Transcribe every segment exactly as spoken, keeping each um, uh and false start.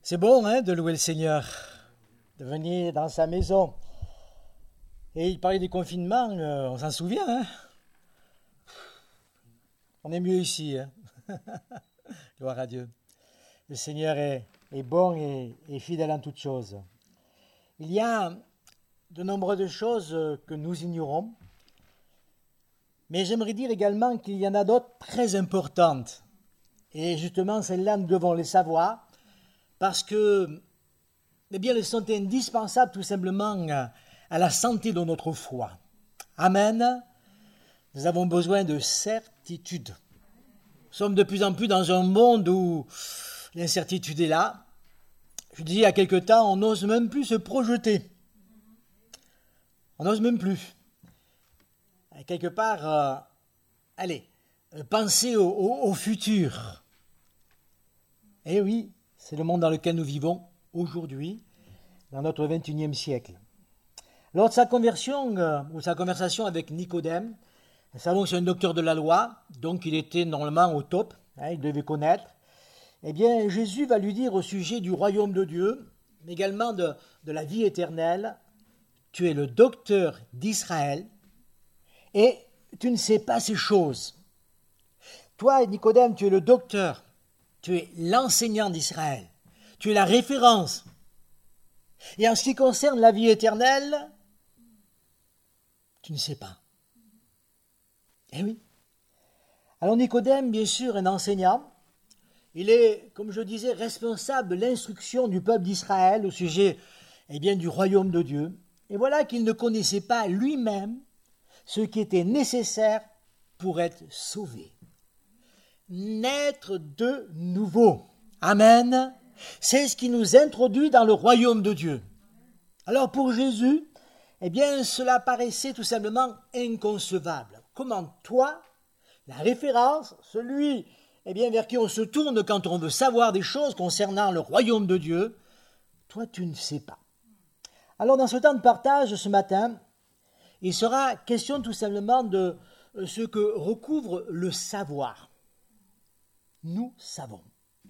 C'est bon hein, de louer le Seigneur, de venir dans sa maison. Et il parlait du confinement, euh, on s'en souvient. Hein, on est mieux ici. Hein. Gloire à Dieu. Le Seigneur est, est bon et, et fidèle en toutes choses. Il y a de nombreuses choses que nous ignorons, mais j'aimerais dire également qu'il y en a d'autres très importantes. Et justement, celles-là, nous devons les savoir, parce que, eh bien, elles sont indispensables tout simplement à la santé de notre foi. Amen. Nous avons besoin de certitude. Nous sommes de plus en plus dans un monde où l'incertitude est là. Je dis, il y a quelque temps, on n'ose même plus se projeter. On n'ose même plus. Et quelque part, euh, allez, euh, penser au, au, au futur. Eh oui, c'est le monde dans lequel nous vivons aujourd'hui, dans notre vingt et unième siècle. Lors de sa conversion, euh, ou sa conversation avec Nicodème, nous savons que c'est un docteur de la loi, donc il était normalement au top, hein, il devait connaître. Eh bien, Jésus va lui dire au sujet du royaume de Dieu, mais également de, de la vie éternelle, tu es le docteur d'Israël et tu ne sais pas ces choses. Toi, Nicodème, tu es le docteur, tu es l'enseignant d'Israël, tu es la référence. Et en ce qui concerne la vie éternelle, tu ne sais pas. Eh oui. Alors Nicodème, bien sûr, un enseignant, il est, comme je disais, responsable de l'instruction du peuple d'Israël au sujet eh bien, du royaume de Dieu. Et voilà qu'il ne connaissait pas lui-même ce qui était nécessaire pour être sauvé. Naître de nouveau. Amen. C'est ce qui nous introduit dans le royaume de Dieu. Alors pour Jésus, eh bien, cela paraissait tout simplement inconcevable. Comment toi, la référence, celui eh bien, vers qui on se tourne quand on veut savoir des choses concernant le royaume de Dieu, toi tu ne sais pas. Alors dans ce temps de partage ce matin, il sera question tout simplement de ce que recouvre le savoir. Nous savons.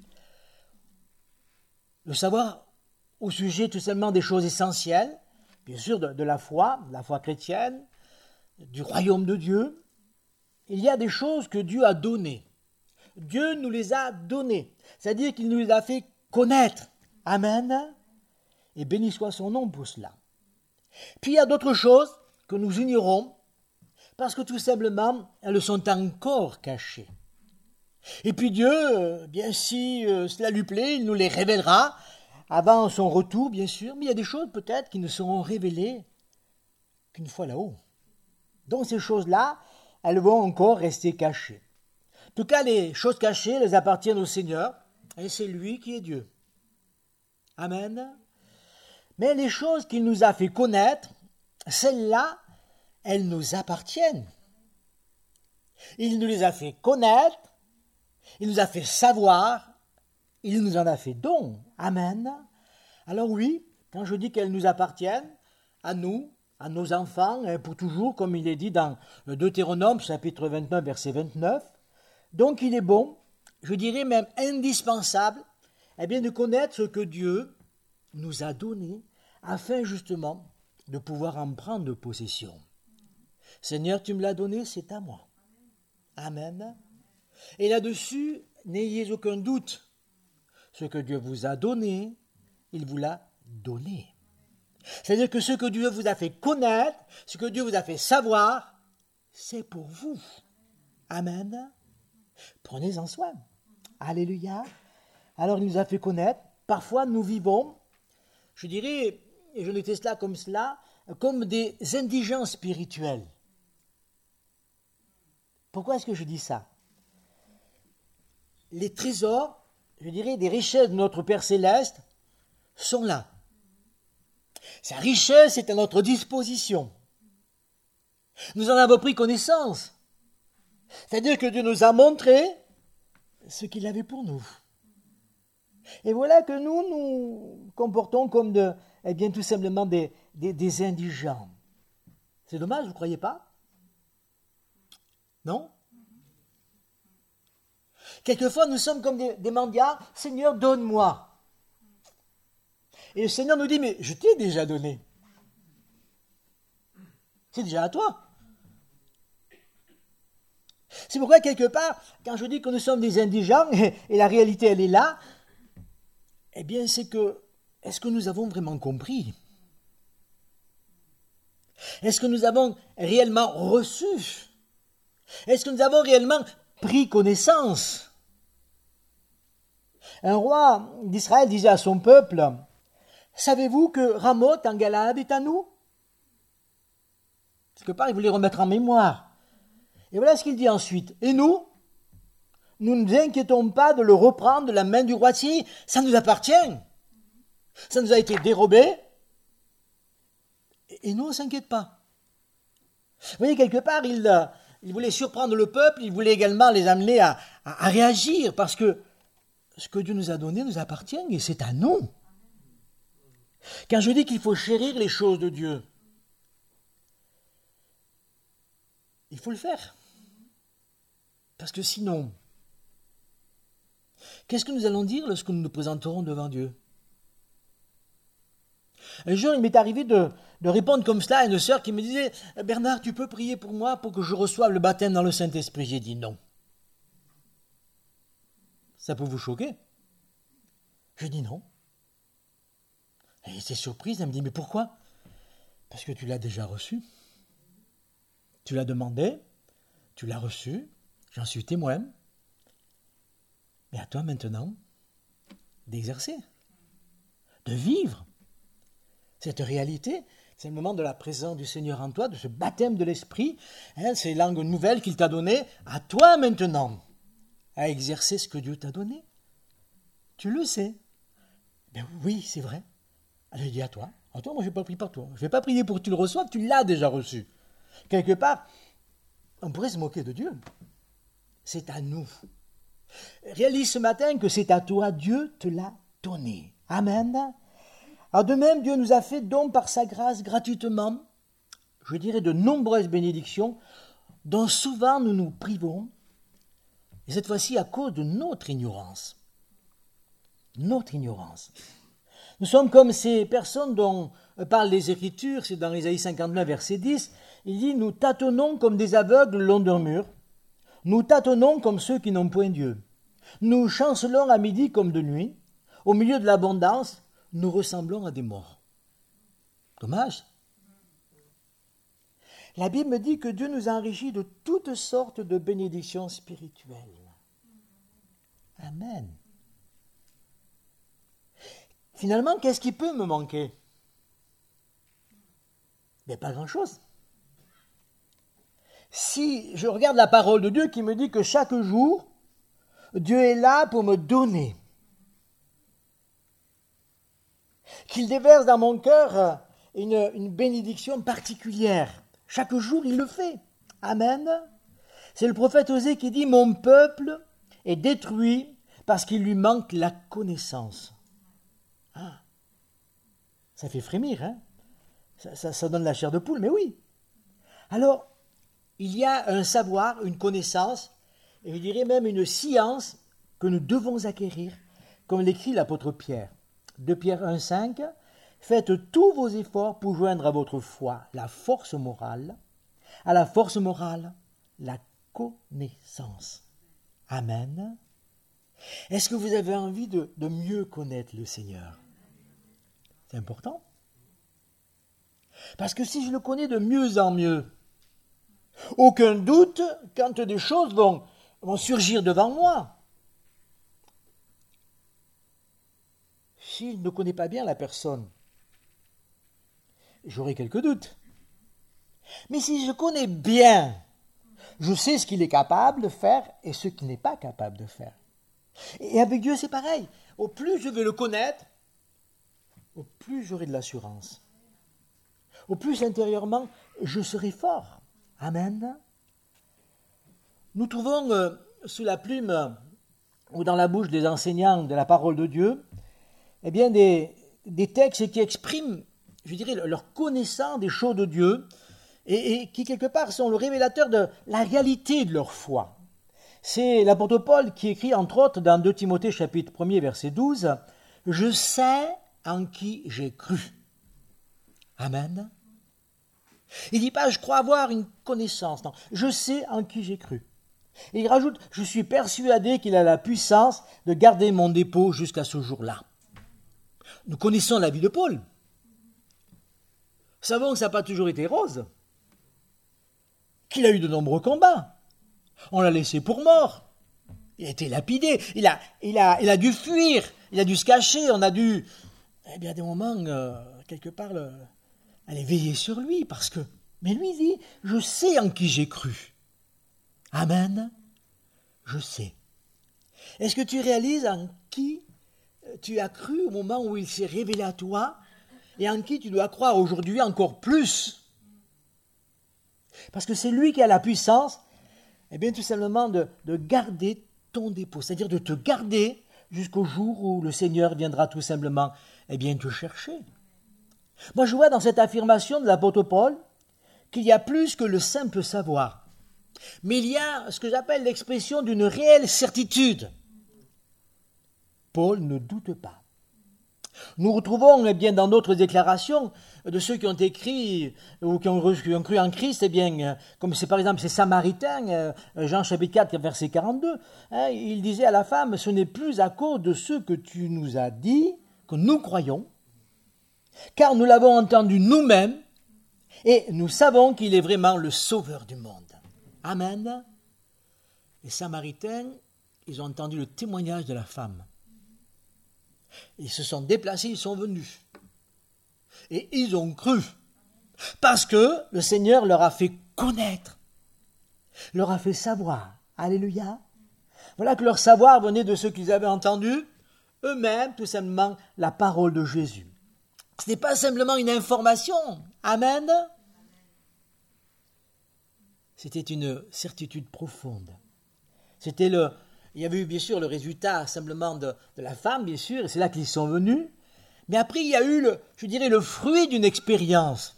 Le savoir au sujet tout simplement des choses essentielles, bien sûr de, de la foi, de la foi chrétienne, du royaume de Dieu. Il y a des choses que Dieu a données. Dieu nous les a données, c'est-à-dire qu'il nous les a fait connaître. Amen. Et béni soit son nom pour cela. Puis il y a d'autres choses que nous ignorons, parce que tout simplement, elles sont encore cachées. Et puis Dieu, bien si euh, cela lui plaît, il nous les révélera avant son retour, bien sûr, mais il y a des choses peut-être qui ne seront révélées qu'une fois là-haut. Donc ces choses-là, elles vont encore rester cachées. En tout cas, les choses cachées, elles appartiennent au Seigneur, et c'est lui qui est Dieu. Amen. Mais les choses qu'il nous a fait connaître, celles-là, elles nous appartiennent. Il nous les a fait connaître, il nous a fait savoir, il nous en a fait don. Amen. Alors oui, quand je dis qu'elles nous appartiennent, à nous, à nos enfants, hein, pour toujours, comme il est dit dans le Deutéronome, chapitre vingt-neuf, verset vingt-neuf, donc il est bon, je dirais même indispensable, eh bien, de connaître ce que Dieu nous a donné, afin justement de pouvoir en prendre possession. Seigneur, tu me l'as donné, c'est à moi. Amen. Et là-dessus, n'ayez aucun doute. Ce que Dieu vous a donné, il vous l'a donné. C'est-à-dire que ce que Dieu vous a fait connaître, ce que Dieu vous a fait savoir, c'est pour vous. Amen. Prenez-en soin. Alléluia. Alors il nous a fait connaître. Parfois nous vivons, je dirais, et je notais cela comme cela, comme des indigents spirituels. Pourquoi est-ce que je dis ça? Les trésors, je dirais, des richesses de notre Père Céleste sont là. Sa richesse est à notre disposition. Nous en avons pris connaissance. C'est-à-dire que Dieu nous a montré ce qu'il avait pour nous. Et voilà que nous nous comportons comme de, eh bien, tout simplement des, des, des indigents. C'est dommage, vous ne croyez pas? Non? Quelquefois, nous sommes comme des, des mendiants. Seigneur, donne-moi. Et le Seigneur nous dit, mais je t'ai déjà donné. C'est déjà à toi. C'est pourquoi, quelque part, quand je dis que nous sommes des indigents, et, et la réalité, elle est là, eh bien, c'est que, est-ce que nous avons vraiment compris? Est-ce que nous avons réellement reçu? Est-ce que nous avons réellement pris connaissance? Un roi d'Israël disait à son peuple, « Savez-vous que Ramoth en Galade est à nous ?» Quelque part, il voulait remettre en mémoire. Et voilà ce qu'il dit ensuite. « Et nous, nous ne nous inquiétons pas de le reprendre de la main du roi de Syrie. Ça nous appartient. Ça nous a été dérobé. Et nous, on ne s'inquiète pas. » Vous voyez, quelque part, il, il voulait surprendre le peuple, il voulait également les amener à, à, à réagir, parce que ce que Dieu nous a donné nous appartient et c'est à nous. Quand je dis qu'il faut chérir les choses de Dieu, il faut le faire. Parce que sinon, qu'est-ce que nous allons dire lorsque nous nous présenterons devant Dieu? Un jour, il m'est arrivé de, de répondre comme cela à une sœur qui me disait « Bernard, tu peux prier pour moi pour que je reçoive le baptême dans le Saint-Esprit ?» J'ai dit non. Ça peut vous choquer? Je dis non. Elle était surprise, elle me dit « Mais pourquoi ?» Parce que tu l'as déjà reçu. Tu l'as demandé, tu l'as reçu, j'en suis témoin. Mais à toi maintenant d'exercer, de vivre cette réalité. C'est le moment de la présence du Seigneur en toi, de ce baptême de l'Esprit, hein, ces langues nouvelles qu'il t'a données, à toi maintenant, à exercer ce que Dieu t'a donné. Tu le sais. Ben oui, c'est vrai. Alors, je dis à toi, à toi, moi je ne vais pas prier pour toi. Je ne vais pas prier pour que tu le reçoives, tu l'as déjà reçu. Quelque part, on pourrait se moquer de Dieu. C'est à nous. Réalise ce matin que c'est à toi, Dieu te l'a donné. Amen. Alors de même, Dieu nous a fait don par sa grâce gratuitement, je dirais de nombreuses bénédictions, dont souvent nous nous privons, et cette fois-ci à cause de notre ignorance. Notre ignorance. Nous sommes comme ces personnes dont parlent les Écritures, c'est dans Ésaïe cinquante-neuf, verset dix, il dit « Nous tâtonnons comme des aveugles le long d'un mur, nous tâtonnons comme ceux qui n'ont point Dieu. Nous chancelons à midi comme de nuit, au milieu de l'abondance, nous ressemblons à des morts. » Dommage. La Bible me dit que Dieu nous a enrichis de toutes sortes de bénédictions spirituelles. Amen. Finalement, qu'est-ce qui peut me manquer? Mais pas grand-chose. Si je regarde la parole de Dieu qui me dit que chaque jour, Dieu est là pour me donner, qu'il déverse dans mon cœur une, une bénédiction particulière. Chaque jour, il le fait. Amen. C'est le prophète Osée qui dit « Mon peuple est détruit parce qu'il lui manque la connaissance. » Ah, ça fait frémir, hein? ça, ça, ça donne la chair de poule, mais oui. Alors, il y a un savoir, une connaissance, et je dirais même une science que nous devons acquérir, comme l'écrit l'apôtre Pierre. deux Pierre un, cinq, « Faites tous vos efforts pour joindre à votre foi la force morale, à la force morale, la connaissance. » Amen. Est-ce que vous avez envie de, de mieux connaître le Seigneur? C'est important. Parce que si je le connais de mieux en mieux, aucun doute quand des choses vont, vont surgir devant moi. Si je ne connais pas bien la personne, j'aurai quelques doutes. Mais si je connais bien, je sais ce qu'il est capable de faire et ce qu'il n'est pas capable de faire. Et avec Dieu, c'est pareil. Au plus je vais le connaître, au plus j'aurai de l'assurance. Au plus intérieurement, je serai fort. Amen. Nous trouvons euh, sous la plume euh, ou dans la bouche des enseignants de la parole de Dieu, eh bien des, des textes qui expriment, je dirais, leur connaissance des choses de Dieu et, et qui quelque part sont le révélateur de la réalité de leur foi. C'est l'apôtre Paul qui écrit entre autres dans deux Timothée chapitre un verset douze, « Je sais en qui j'ai cru. Amen. Il ne dit pas, je crois avoir une connaissance. Non, je sais en qui j'ai cru. Et il rajoute, je suis persuadé qu'il a la puissance de garder mon dépôt jusqu'à ce jour-là. Nous connaissons la vie de Paul. Nous savons que ça n'a pas toujours été rose. Qu'il a eu de nombreux combats. On l'a laissé pour mort. Il a été lapidé. Il a, il a, il a dû fuir. Il a dû se cacher. On a dû, eh bien, à des moments, euh, quelque part, le, aller veiller sur lui. Parce que, mais lui dit, je sais en qui j'ai cru. Amen. Je sais. Est-ce que tu réalises en qui tu as cru au moment où il s'est révélé à toi et en qui tu dois croire aujourd'hui encore plus? Parce que c'est lui qui a la puissance, eh bien, tout simplement de, de garder ton dépôt, c'est-à-dire de te garder jusqu'au jour où le Seigneur viendra tout simplement, eh bien, te chercher. Moi, je vois dans cette affirmation de l'apôtre Paul qu'il y a plus que le simple savoir, mais il y a ce que j'appelle l'expression d'une réelle certitude. Paul ne doute pas. Nous retrouvons eh bien, dans d'autres déclarations de ceux qui ont écrit ou qui ont, qui ont cru en Christ, eh bien, comme c'est par exemple ces Samaritains, Jean chapitre quatre, verset quarante-deux, hein, il disait à la femme, ce n'est plus à cause de ce que tu nous as dit que nous croyons, car nous l'avons entendu nous-mêmes et nous savons qu'il est vraiment le sauveur du monde. Amen. Les Samaritains, ils ont entendu le témoignage de la femme. Ils se sont déplacés, ils sont venus. Et ils ont cru. Parce que le Seigneur leur a fait connaître. Leur a fait savoir. Alléluia. Voilà que leur savoir venait de ce qu'ils avaient entendu, eux-mêmes, tout simplement, la parole de Jésus. Ce n'est pas simplement une information. Amen. C'était une certitude profonde. C'était le... Il y avait eu bien sûr le résultat simplement de, de la femme, bien sûr, et c'est là qu'ils sont venus. Mais après, il y a eu, le, je dirais, le fruit d'une expérience.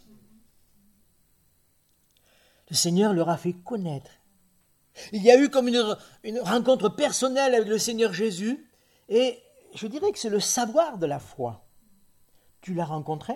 Le Seigneur leur a fait connaître. Il y a eu comme une, une rencontre personnelle avec le Seigneur Jésus, et je dirais que c'est le savoir de la foi. Tu l'as rencontré?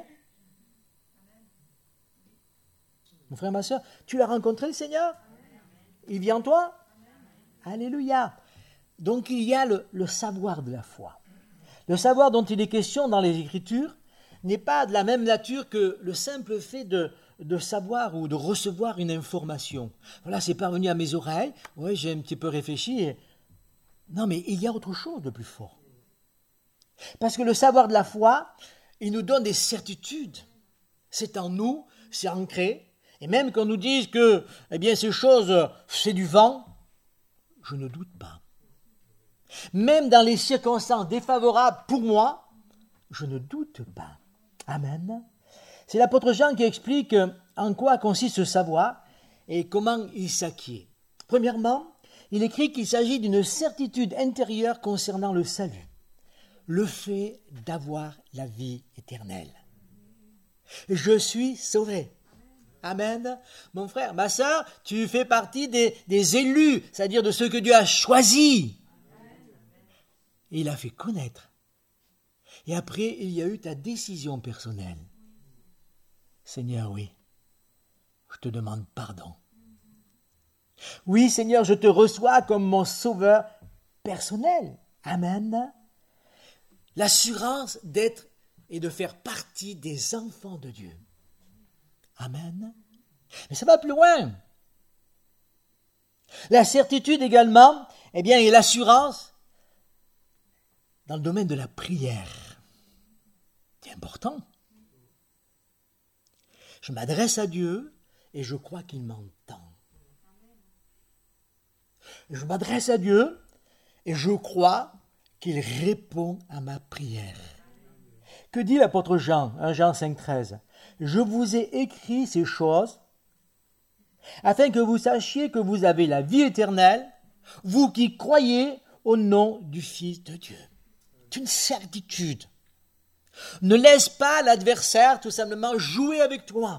Mon frère, ma soeur, tu l'as rencontré, le Seigneur? Il vit en toi? Alléluia. Donc il y a le, le savoir de la foi. Le savoir dont il est question dans les Écritures n'est pas de la même nature que le simple fait de, de savoir ou de recevoir une information. Voilà, c'est parvenu à mes oreilles, oui, j'ai un petit peu réfléchi. Et... Non, mais il y a autre chose de plus fort. Parce que le savoir de la foi, il nous donne des certitudes. C'est en nous, c'est ancré. Et même qu'on nous dise que eh bien, ces choses, c'est du vent, je ne doute pas. Même dans les circonstances défavorables pour moi, je ne doute pas. Amen. C'est l'apôtre Jean qui explique en quoi consiste ce savoir et comment il s'acquiert. Premièrement, il écrit qu'il s'agit d'une certitude intérieure concernant le salut, le fait d'avoir la vie éternelle. Je suis sauvé. Amen. Mon frère, ma sœur, tu fais partie des, des élus, c'est-à-dire de ceux que Dieu a choisis. Et il a fait connaître. Et après, il y a eu ta décision personnelle. Seigneur, oui, je te demande pardon. Oui, Seigneur, je te reçois comme mon sauveur personnel. Amen. L'assurance d'être et de faire partie des enfants de Dieu. Amen. Mais ça va plus loin. La certitude également, eh bien, et l'assurance dans le domaine de la prière. C'est important. Je m'adresse à Dieu et je crois qu'il m'entend. Je m'adresse à Dieu et je crois qu'il répond à ma prière. Que dit l'apôtre Jean, Jean cinq, treize? Je vous ai écrit ces choses afin que vous sachiez que vous avez la vie éternelle, vous qui croyez au nom du Fils de Dieu. C'est une certitude. Ne laisse pas l'adversaire tout simplement jouer avec toi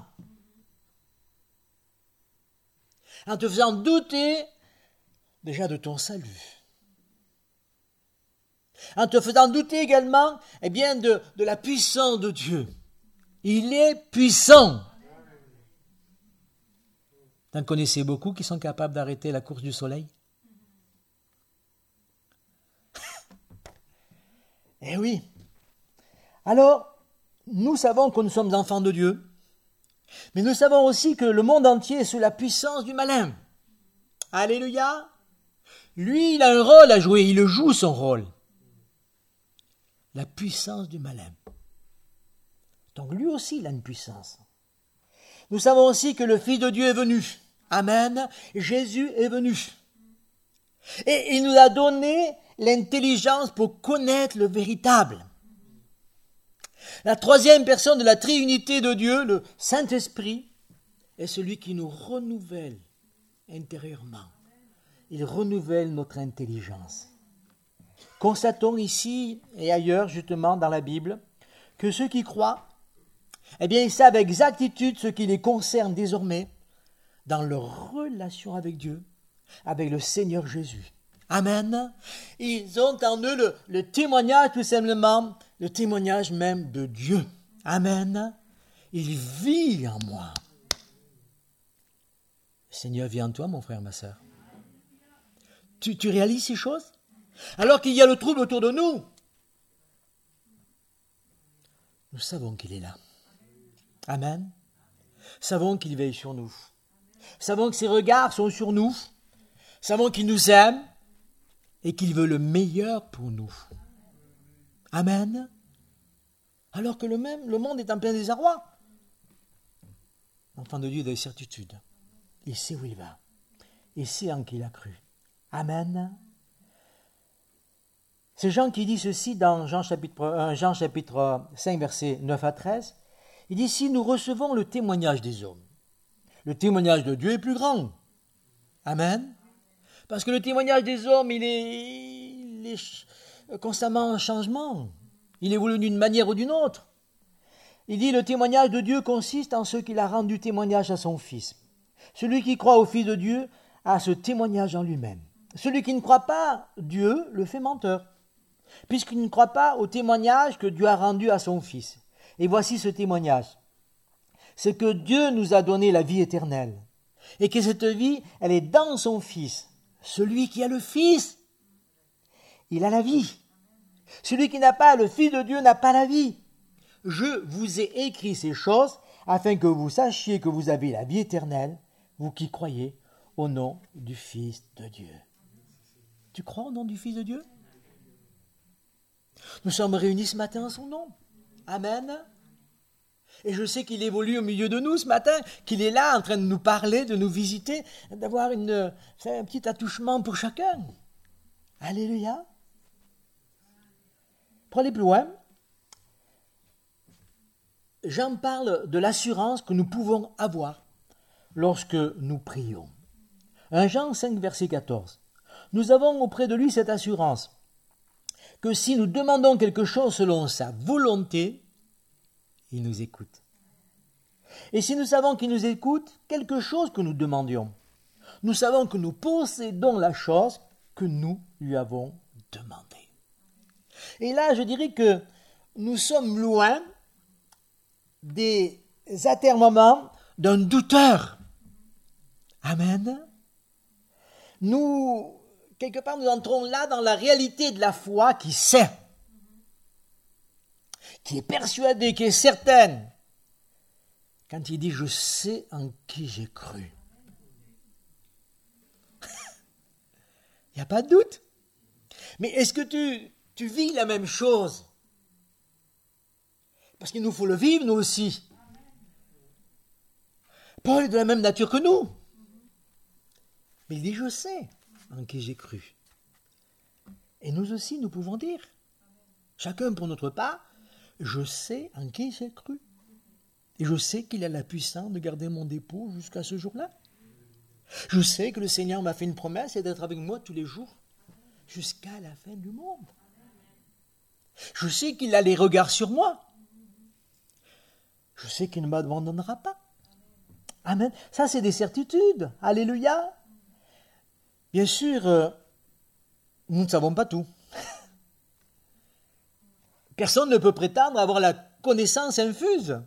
en te faisant douter déjà de ton salut. en te faisant douter également eh bien, de, de la puissance de Dieu. Il est puissant. T'en connaissez beaucoup qui sont capables d'arrêter la course du soleil? Eh oui. Alors, nous savons que nous sommes enfants de Dieu, mais nous savons aussi que le monde entier est sous la puissance du malin. Alléluia. Lui, il a un rôle à jouer, il joue son rôle. La puissance du malin. Donc lui aussi, il a une puissance. Nous savons aussi que le Fils de Dieu est venu. Amen. Jésus est venu. Et il nous a donné l'intelligence pour connaître le véritable. La troisième personne de la Trinité de Dieu, le Saint-Esprit, est celui qui nous renouvelle intérieurement. Il renouvelle notre intelligence. Constatons ici et ailleurs, justement, dans la Bible, que ceux qui croient, eh bien, ils savent avec exactitude ce qui les concerne désormais dans leur relation avec Dieu, avec le Seigneur Jésus. Amen. Ils ont en eux le, le témoignage, tout simplement, le témoignage même de Dieu. Amen. Il vit en moi. Le Seigneur vit en toi, mon frère, ma sœur. Tu, tu réalises ces choses? Alors qu'il y a le trouble autour de nous, nous savons qu'il est là. Amen. Savons qu'il veille sur nous. Savons que ses regards sont sur nous. Savons qu'il nous aime et qu'il veut le meilleur pour nous. Amen. Alors que le, même, le monde est en plein désarroi. L'enfant de Dieu a des certitudes. Il sait où il va. Il sait en qui il a cru. Amen. C'est Jean qui dit ceci dans Jean chapitre, euh, Jean chapitre cinq, versets neuf à treize. Il dit, si nous recevons le témoignage des hommes, le témoignage de Dieu est plus grand. Amen. Parce que le témoignage des hommes, il est, il est constamment en changement. Il évolue d'une manière ou d'une autre. Il dit, le témoignage de Dieu consiste en ce qu'il a rendu témoignage à son Fils. Celui qui croit au Fils de Dieu a ce témoignage en lui-même. Celui qui ne croit pas Dieu le fait menteur, puisqu'il ne croit pas au témoignage que Dieu a rendu à son Fils. Et voici ce témoignage. C'est que Dieu nous a donné la vie éternelle, et que cette vie, elle est dans son Fils. Celui qui a le Fils, il a la vie. Celui qui n'a pas le Fils de Dieu n'a pas la vie. Je vous ai écrit ces choses afin que vous sachiez que vous avez la vie éternelle, vous qui croyez au nom du Fils de Dieu. Tu crois au nom du Fils de Dieu? Nous sommes réunis ce matin en son nom. Amen. Et je sais qu'il évolue au milieu de nous ce matin, qu'il est là en train de nous parler, de nous visiter, d'avoir une, un petit attouchement pour chacun. Alléluia. Pour aller plus loin, Jean parle de l'assurance que nous pouvons avoir lorsque nous prions. un Jean cinq, verset quatorze. Nous avons auprès de lui cette assurance que si nous demandons quelque chose selon sa volonté, il nous écoute. Et si nous savons qu'il nous écoute, quelque chose que nous demandions, nous savons que nous possédons la chose que nous lui avons demandée. Et là, je dirais que nous sommes loin des atermoiements d'un douteur. Amen. Nous, quelque part, nous entrons là dans la réalité de la foi qui sait, qui est persuadée, qui est certaine. Quand il dit « je sais en qui j'ai cru ». Il n'y a pas de doute. Mais est-ce que tu, tu vis la même chose? Parce qu'il nous faut le vivre, nous aussi. Paul est de la même nature que nous. Mais il dit « je sais en qui j'ai cru ». Et nous aussi, nous pouvons dire, chacun pour notre part, « je sais en qui j'ai cru ». Et je sais qu'il a la puissance de garder mon dépôt jusqu'à ce jour-là. Je sais que le Seigneur m'a fait une promesse et d'être avec moi tous les jours jusqu'à la fin du monde. Je sais qu'il a les regards sur moi. Je sais qu'il ne m'abandonnera pas. Amen. Ça, c'est des certitudes. Alléluia. Bien sûr, euh, nous ne savons pas tout. Personne ne peut prétendre avoir la connaissance infuse.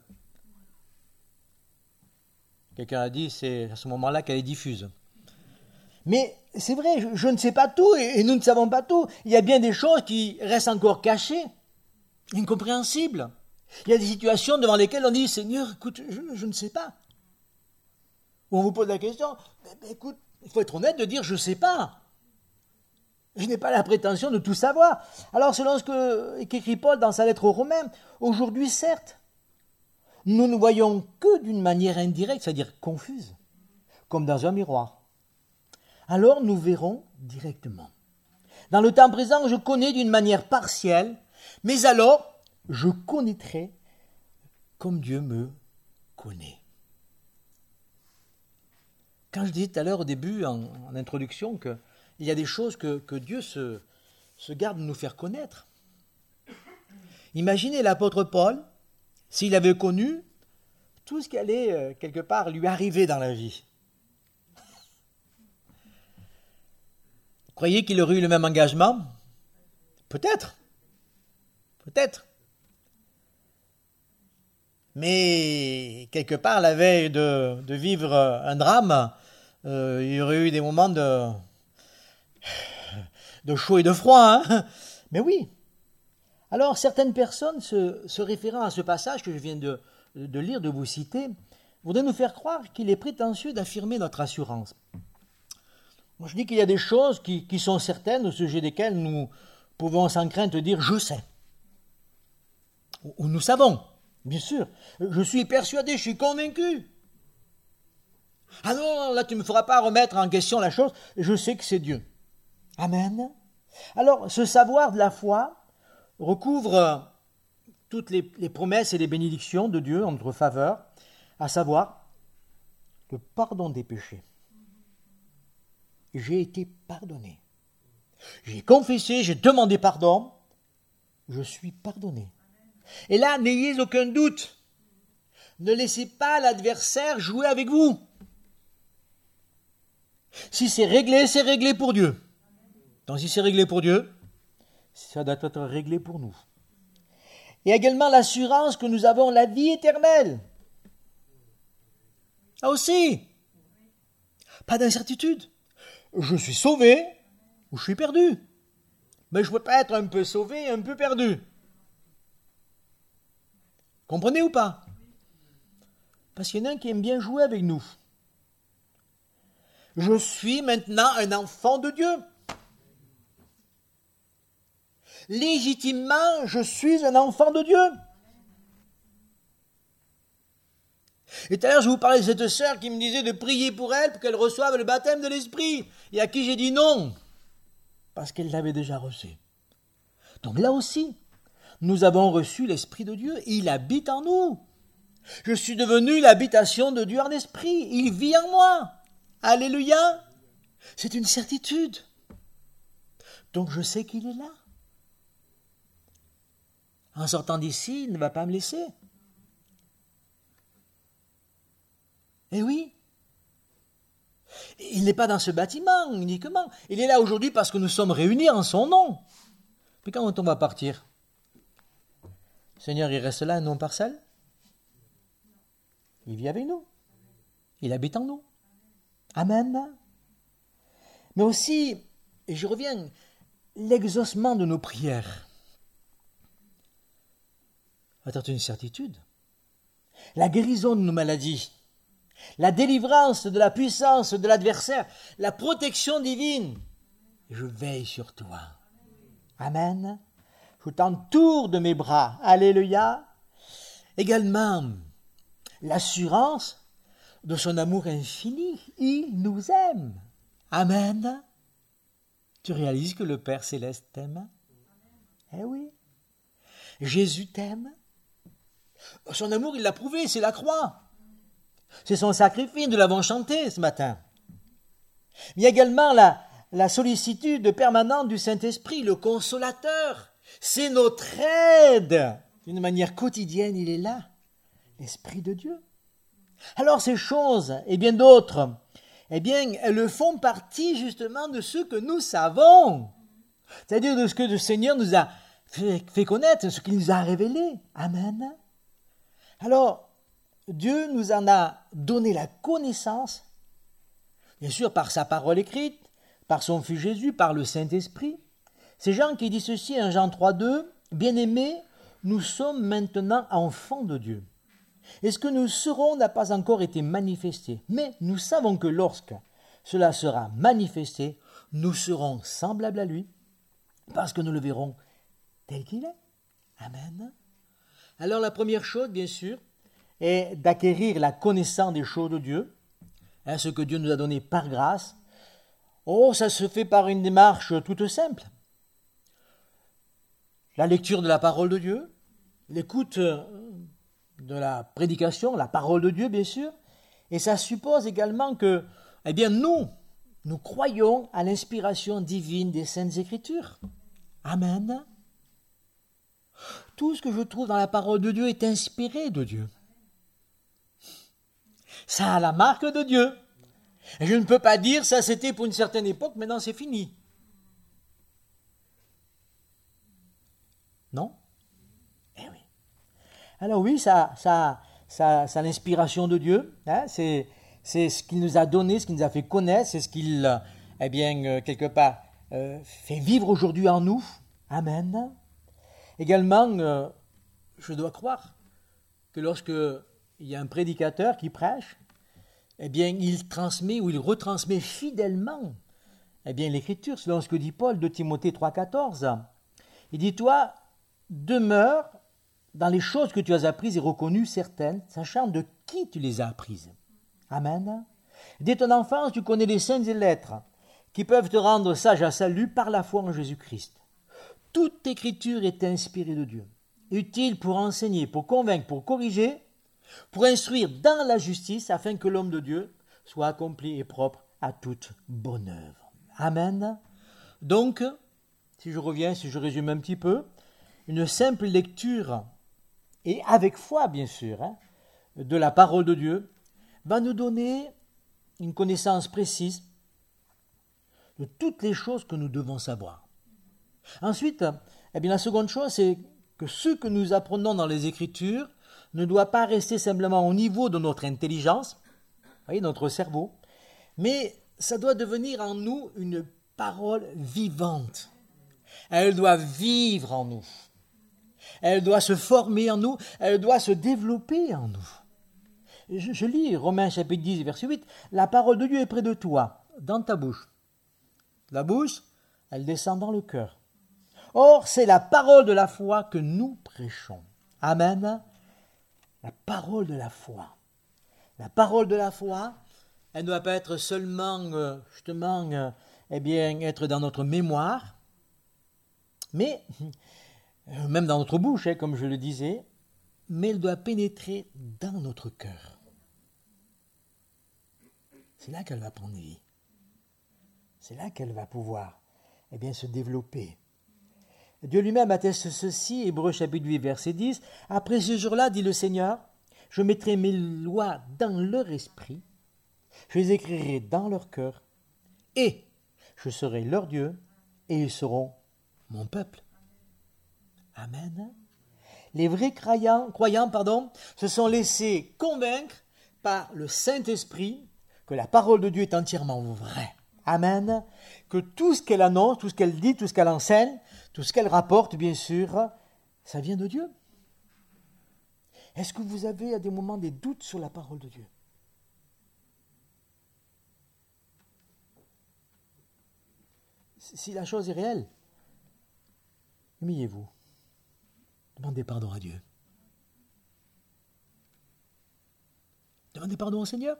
Quelqu'un a dit, c'est à ce moment-là qu'elle est diffuse. Mais c'est vrai, je, je ne sais pas tout et, et nous ne savons pas tout. Il y a bien des choses qui restent encore cachées, incompréhensibles. Il y a des situations devant lesquelles on dit, Seigneur, écoute, je, je ne sais pas. Ou on vous pose la question, mais, mais écoute, il faut être honnête de dire, je ne sais pas. Je n'ai pas la prétention de tout savoir. Alors, selon ce que, qu'écrit Paul dans sa lettre aux Romains, aujourd'hui, certes, nous ne voyons que d'une manière indirecte, c'est-à-dire confuse, comme dans un miroir. Alors, nous verrons directement. Dans le temps présent, je connais d'une manière partielle, mais alors, je connaîtrai comme Dieu me connaît. Quand je disais tout à l'heure au début, en, en introduction, que il y a des choses que, que Dieu se, se garde de nous faire connaître. Imaginez l'apôtre Paul, s'il avait connu tout ce qui allait, euh, quelque part, lui arriver dans la vie. Vous croyez qu'il aurait eu le même engagement ? Peut-être. Peut-être. Mais, quelque part, la veille de, de vivre un drame, euh, il y aurait eu des moments de... de chaud et de froid, hein. Mais oui. Alors, certaines personnes, se, se référant à ce passage que je viens de, de lire, de vous citer, voudraient nous faire croire qu'il est prétentieux d'affirmer notre assurance. Moi, je dis qu'il y a des choses qui, qui sont certaines, au sujet desquelles nous pouvons sans crainte dire « je sais ». Ou nous savons, bien sûr. Je suis persuadé, je suis convaincu. Ah non, là, tu ne me feras pas remettre en question la chose, je sais que c'est Dieu. Amen. Alors, ce savoir de la foi recouvre toutes les, les promesses et les bénédictions de Dieu en notre faveur, à savoir le pardon des péchés. J'ai été pardonné. J'ai confessé, j'ai demandé pardon, je suis pardonné. Et là, n'ayez aucun doute. Ne laissez pas l'adversaire jouer avec vous. Si c'est réglé, c'est réglé pour Dieu. Donc si c'est réglé pour Dieu, ça doit être réglé pour nous. Et également l'assurance que nous avons la vie éternelle. Là aussi, pas d'incertitude. Je suis sauvé ou je suis perdu. Mais je ne peux pas être un peu sauvé et un peu perdu. Comprenez ou pas ? Parce qu'il y en a un qui aime bien jouer avec nous. Je suis maintenant un enfant de Dieu. Légitimement, je suis un enfant de Dieu. Et tout à l'heure, je vous parlais de cette sœur qui me disait de prier pour elle pour qu'elle reçoive le baptême de l'Esprit. Et à qui j'ai dit non, parce qu'elle l'avait déjà reçu. Donc là aussi, nous avons reçu l'Esprit de Dieu. Il habite en nous. Je suis devenu l'habitation de Dieu en esprit. Il vit en moi. Alléluia. C'est une certitude. Donc je sais qu'il est là. En sortant d'ici, il ne va pas me laisser. Eh oui. Il n'est pas dans ce bâtiment uniquement. Il est là aujourd'hui parce que nous sommes réunis en son nom. Mais quand on va partir, Seigneur, il reste là un nom partiel. Il vit avec nous. Il habite en nous. Amen. Mais aussi, et je reviens, l'exaucement de nos prières va être une certitude. La guérison de nos maladies, la délivrance de la puissance de l'adversaire, la protection divine. Je veille sur toi. Amen. Je t'entoure de mes bras. Alléluia. Également, l'assurance de son amour infini. Il nous aime. Amen. Tu réalises que le Père Céleste t'aime? Eh oui. Jésus t'aime. Son amour, il l'a prouvé, c'est la croix. C'est son sacrifice, nous l'avons chanté ce matin. Il y a également la, la sollicitude permanente du Saint-Esprit, le consolateur. C'est notre aide. D'une manière quotidienne, il est là. L'Esprit de Dieu. Alors ces choses, et bien d'autres, eh bien, elles font partie justement de ce que nous savons. C'est-à-dire de ce que le Seigneur nous a fait, fait connaître ce qu'il nous a révélé. Amen. Alors, Dieu nous en a donné la connaissance, bien sûr par sa parole écrite, par son Fils Jésus, par le Saint-Esprit. C'est Jean qui dit ceci, en Jean trois deux, « Bien-aimés, nous sommes maintenant enfants de Dieu. Et ce que nous serons n'a pas encore été manifesté. Mais nous savons que lorsque cela sera manifesté, nous serons semblables à lui, parce que nous le verrons tel qu'il est. » Amen. Alors la première chose, bien sûr, est d'acquérir la connaissance des choses de Dieu, hein, ce que Dieu nous a donné par grâce. Oh, ça se fait par une démarche toute simple. La lecture de la parole de Dieu, l'écoute de la prédication, la parole de Dieu, bien sûr, et ça suppose également que, eh bien, nous, nous croyons à l'inspiration divine des Saintes Écritures. Amen. Tout ce que je trouve dans la parole de Dieu est inspiré de Dieu. Ça a la marque de Dieu. Et je ne peux pas dire ça c'était pour une certaine époque, maintenant c'est fini. Non? Eh oui. Alors oui, ça, ça, ça, ça a l'inspiration de Dieu. Hein, c'est, c'est ce qu'il nous a donné, ce qu'il nous a fait connaître, c'est ce qu'il, eh bien, euh, quelque part, euh, fait vivre aujourd'hui en nous. Amen. Également, euh, je dois croire que lorsque il y a un prédicateur qui prêche, eh bien, il transmet ou il retransmet fidèlement eh bien, l'Écriture, selon ce que dit Paul de Timothée trois quatorze. Il dit, toi, demeure dans les choses que tu as apprises et reconnues certaines, sachant de qui tu les as apprises. Amen. Dès ton enfance, tu connais les saintes et lettres qui peuvent te rendre sage à salut par la foi en Jésus-Christ. Toute écriture est inspirée de Dieu, utile pour enseigner, pour convaincre, pour corriger, pour instruire dans la justice, afin que l'homme de Dieu soit accompli et propre à toute bonne œuvre. Amen. Donc, si je reviens, si je résume un petit peu, une simple lecture, et avec foi bien sûr, hein, de la parole de Dieu, va nous donner une connaissance précise de toutes les choses que nous devons savoir. Ensuite, eh bien, la seconde chose, c'est que ce que nous apprenons dans les Écritures ne doit pas rester simplement au niveau de notre intelligence, vous voyez, notre cerveau, mais ça doit devenir en nous une parole vivante. Elle doit vivre en nous. Elle doit se former en nous. Elle doit se développer en nous. Je, je lis Romains chapitre dix, verset huit. La parole de Dieu est près de toi, dans ta bouche. La bouche, elle descend dans le cœur. Or, c'est la parole de la foi que nous prêchons. Amen. La parole de la foi. La parole de la foi, elle ne doit pas être seulement, euh, justement, euh, eh bien, être dans notre mémoire, mais, euh, même dans notre bouche, hein, comme je le disais, mais elle doit pénétrer dans notre cœur. C'est là qu'elle va prendre vie. C'est là qu'elle va pouvoir, eh bien, se développer. Dieu lui-même atteste ceci, Hébreux chapitre huit, verset dix. « Après ce jour-là, dit le Seigneur, je mettrai mes lois dans leur esprit, je les écrirai dans leur cœur, et je serai leur Dieu, et ils seront mon peuple. » Amen. Les vrais croyants, croyants pardon, se sont laissés convaincre par le Saint-Esprit que la parole de Dieu est entièrement vraie. Amen. Que tout ce qu'elle annonce, tout ce qu'elle dit, tout ce qu'elle enseigne, tout ce qu'elle rapporte, bien sûr, ça vient de Dieu. Est-ce que vous avez à des moments des doutes sur la parole de Dieu? Si la chose est réelle, humiliez-vous. Demandez pardon à Dieu. Demandez pardon au Seigneur.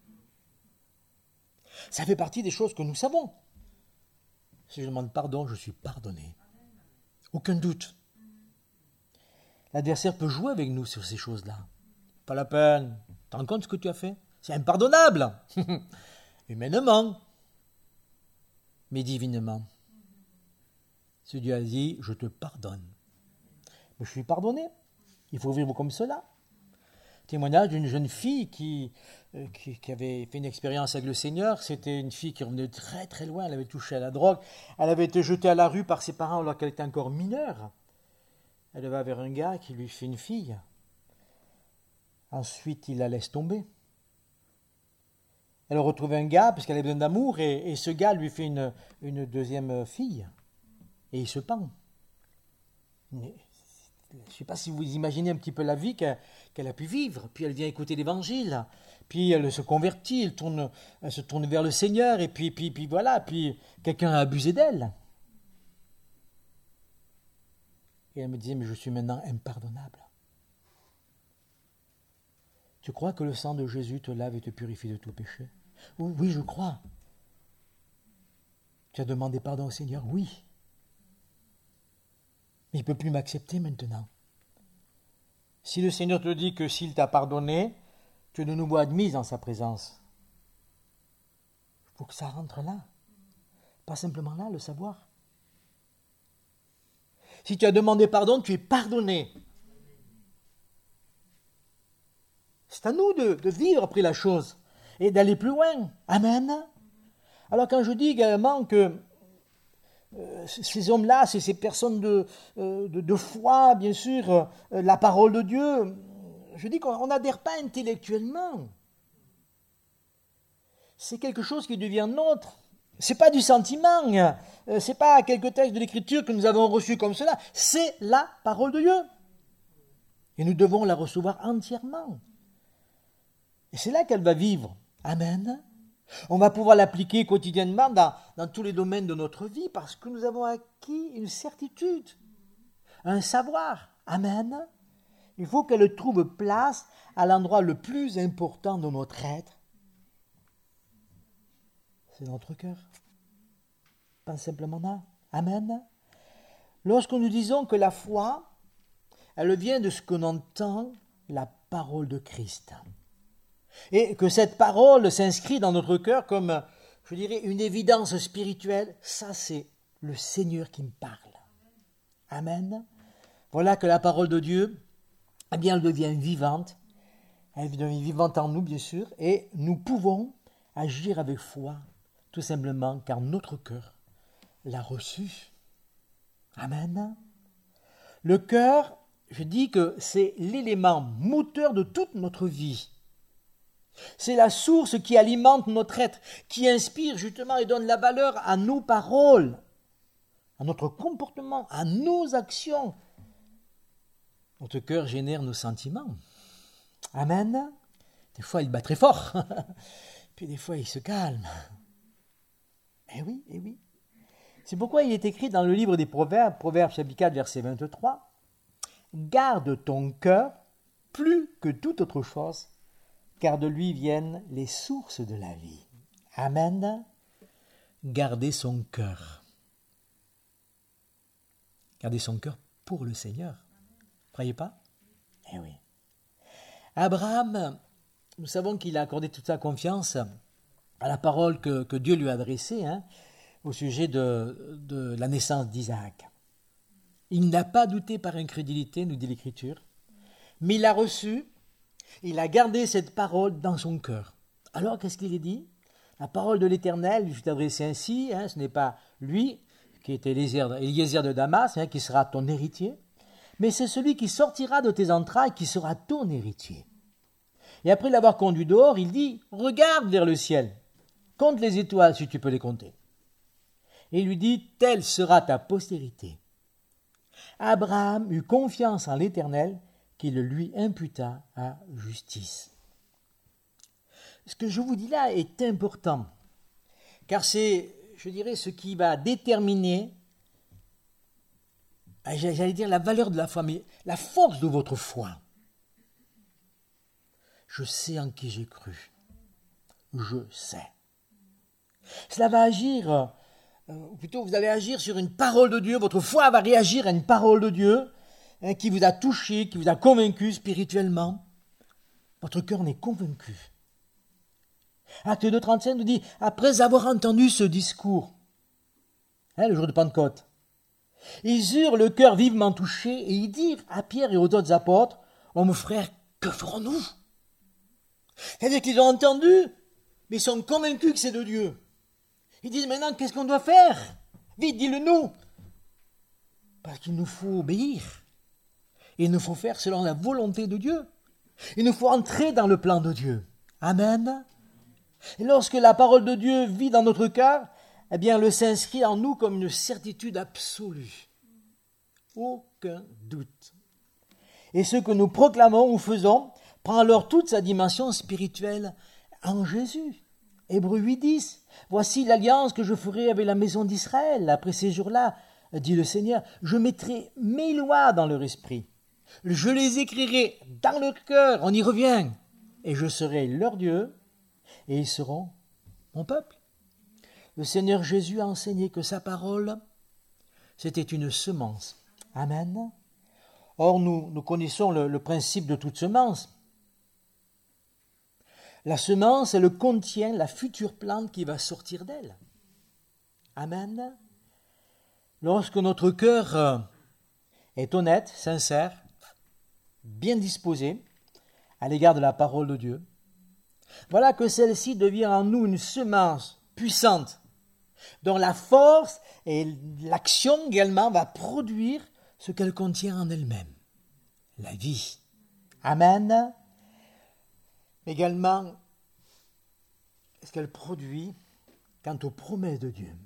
Ça fait partie des choses que nous savons. Si je demande pardon, je suis pardonné. Aucun doute. L'adversaire peut jouer avec nous sur ces choses-là. Pas la peine. Tu te rends compte de ce que tu as fait? C'est impardonnable. Humainement. Mais divinement. Ce Dieu a dit, je te pardonne. Mais je suis pardonné. Il faut vivre comme cela. Témoignage d'une jeune fille qui, euh, qui, qui avait fait une expérience avec le Seigneur. C'était une fille qui revenait très très loin. Elle avait touché à la drogue. Elle avait été jetée à la rue par ses parents alors qu'elle était encore mineure. Elle va vers un gars qui lui fait une fille. Ensuite, il la laisse tomber. Elle retrouve un gars parce qu'elle a besoin d'amour et, et ce gars lui fait une, une deuxième fille. Et il se pend. Mais, je ne sais pas si vous imaginez un petit peu la vie qu'elle, qu'elle a pu vivre. Puis elle vient écouter l'Évangile. Puis elle se convertit, elle, tourne, elle se tourne vers le Seigneur. Et puis, puis, puis voilà, puis quelqu'un a abusé d'elle. Et elle me disait, mais je suis maintenant impardonnable. Tu crois que le sang de Jésus te lave et te purifie de tout péché? Oui, je crois. Tu as demandé pardon au Seigneur? Oui. Mais il ne peut plus m'accepter maintenant. Si le Seigneur te dit que s'il t'a pardonné, tu es de nouveau admise dans sa présence. Il faut que ça rentre là. Pas simplement là, le savoir. Si tu as demandé pardon, tu es pardonné. C'est à nous de, de vivre après la chose et d'aller plus loin. Amen. Alors quand je dis également que euh, ces hommes-là, c'est ces personnes de, euh, de, de foi, bien sûr, euh, la parole de Dieu, je dis qu'on n'adhère pas intellectuellement. C'est quelque chose qui devient nôtre. C'est pas du sentiment, euh, c'est pas quelques textes de l'Écriture que nous avons reçus comme cela, c'est la parole de Dieu. Et nous devons la recevoir entièrement. Et c'est là qu'elle va vivre. Amen. On va pouvoir l'appliquer quotidiennement dans, dans tous les domaines de notre vie parce que nous avons acquis une certitude, un savoir. Amen. Il faut qu'elle trouve place à l'endroit le plus important de notre être. C'est notre cœur. Pas simplement là. Amen. Lorsque nous disons que la foi, elle vient de ce qu'on entend, la parole de Christ. Et que cette parole s'inscrit dans notre cœur comme, je dirais, une évidence spirituelle. Ça, c'est le Seigneur qui me parle. Amen. Voilà que la parole de Dieu, eh bien, elle devient vivante. Elle devient vivante en nous, bien sûr. Et nous pouvons agir avec foi, tout simplement, car notre cœur l'a reçu. Amen. Le cœur, je dis que c'est l'élément moteur de toute notre vie. C'est la source qui alimente notre être, qui inspire justement et donne la valeur à nos paroles, à notre comportement, à nos actions. Notre cœur génère nos sentiments. Amen. Des fois, il bat très fort, puis des fois, il se calme. Eh oui, eh oui. C'est pourquoi il est écrit dans le livre des Proverbes, Proverbes chapitre quatre, verset vingt-trois, « Garde ton cœur plus que toute autre chose, car de lui viennent les sources de la vie. » Amen. Garder son cœur. Garder son cœur pour le Seigneur. Croyez pas? Eh oui. Abraham, nous savons qu'il a accordé toute sa confiance à la parole que, que Dieu lui a adressée hein, au sujet de, de la naissance d'Isaac. Il n'a pas douté par incrédulité, nous dit l'Écriture, mais il a reçu, il a gardé cette parole dans son cœur. Alors, qu'est-ce qu'il est dit? La parole de l'Éternel lui fut adressée ainsi, hein, ce n'est pas lui, qui était Eliezer de Damas, hein, qui sera ton héritier, mais c'est celui qui sortira de tes entrailles qui sera ton héritier. Et après l'avoir conduit dehors, il dit, regarde vers le ciel, compte les étoiles si tu peux les compter. Et il lui dit, telle sera ta postérité. Abraham eut confiance en l'Éternel, qui le lui imputa à justice. Ce que je vous dis là est important, car c'est, je dirais, ce qui va déterminer, j'allais dire la valeur de la foi, mais la force de votre foi. Je sais en qui j'ai cru. Je sais. Cela va agir, euh, ou plutôt vous allez agir sur une parole de Dieu, votre foi va réagir à une parole de Dieu hein, qui vous a touché, qui vous a convaincu spirituellement. Votre cœur en est convaincu. Acte deux, trente-cinq nous dit, après avoir entendu ce discours, hein, le jour de Pentecôte, ils eurent le cœur vivement touché et ils dirent à Pierre et aux autres apôtres, « Oh mon frère, que ferons-nous » C'est-à-dire qu'ils ont entendu, mais ils sont convaincus que c'est de Dieu. Ils disent maintenant, qu'est-ce qu'on doit faire? Vite, dis-le nous. Parce qu'il nous faut obéir. Et il nous faut faire selon la volonté de Dieu. Il nous faut entrer dans le plan de Dieu. Amen. Et lorsque la parole de Dieu vit dans notre cœur, eh bien, elle s'inscrit en nous comme une certitude absolue. Aucun doute. Et ce que nous proclamons ou faisons prend alors toute sa dimension spirituelle en Jésus. Hébreux huit dix. Voici l'alliance que je ferai avec la maison d'Israël après ces jours-là, dit le Seigneur. Je mettrai mes lois dans leur esprit. Je les écrirai dans leur cœur. On y revient. Et je serai leur Dieu et ils seront mon peuple. Le Seigneur Jésus a enseigné que sa parole, c'était une semence. Amen. Or, nous, nous connaissons le, le principe de toute semence. La semence, elle contient la future plante qui va sortir d'elle. Amen. Lorsque notre cœur est honnête, sincère, bien disposé à l'égard de la parole de Dieu, voilà que celle-ci devient en nous une semence puissante, dont la force et l'action également va produire ce qu'elle contient en elle-même, la vie. Amen. Également, ce qu'elle produit quant aux promesses de Dieu.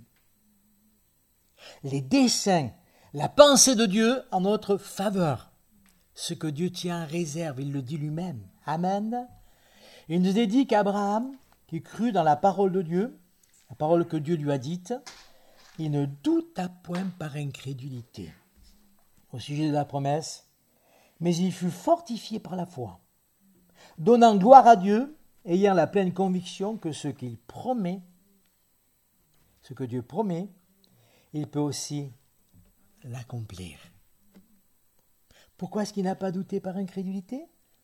Les desseins, la pensée de Dieu en notre faveur. Ce que Dieu tient en réserve, il le dit lui-même. Amen. Il nous est dit qu'Abraham, qui crut dans la parole de Dieu, la parole que Dieu lui a dite, il ne douta point par incrédulité au sujet de la promesse, mais il fut fortifié par la foi, donnant gloire à Dieu, ayant la pleine conviction que ce qu'il promet, ce que Dieu promet, il peut aussi l'accomplir. Pourquoi est-ce qu'il n'a pas douté par incrédulité ?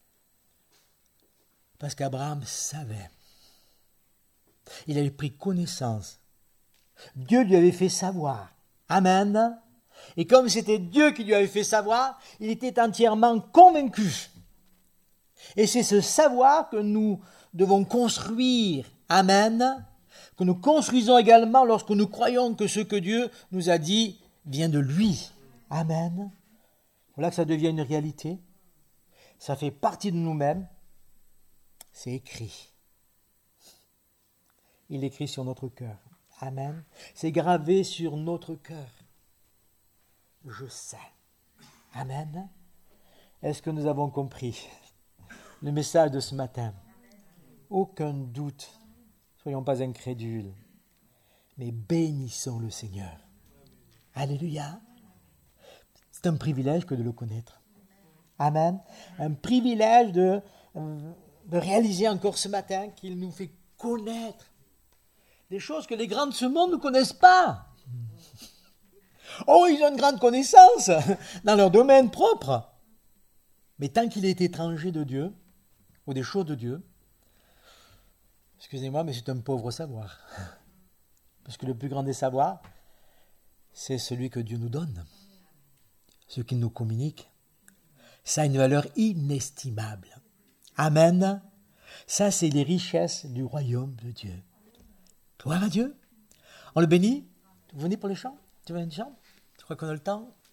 Parce qu'Abraham savait. Il avait pris connaissance. Dieu lui avait fait savoir. Amen. Et comme c'était Dieu qui lui avait fait savoir, il était entièrement convaincu. Et c'est ce savoir que nous devons construire. Amen. Que nous construisons également lorsque nous croyons que ce que Dieu nous a dit vient de lui. Amen. Voilà que ça devient une réalité. Ça fait partie de nous-mêmes. C'est écrit. Il est écrit sur notre cœur. Amen. C'est gravé sur notre cœur. Je sais. Amen. Est-ce que nous avons compris le message de ce matin? Aucun doute. Soyons pas incrédules, mais bénissons le Seigneur. Alléluia. C'est un privilège que de le connaître. Amen. Un privilège de, de réaliser encore ce matin qu'il nous fait connaître des choses que les grands de ce monde ne connaissent pas. Oh, ils ont une grande connaissance dans leur domaine propre. Mais tant qu'il est étranger de Dieu, ou des choses de Dieu, excusez-moi, mais c'est un pauvre savoir. Parce que le plus grand des savoirs, c'est celui que Dieu nous donne. Ce qu'il nous communique. Ça a une valeur inestimable. Amen. Ça, c'est les richesses du royaume de Dieu. Gloire à Dieu. On le bénit. Vous venez pour le chant? Tu veux un chant? Je crois qu'on a le temps.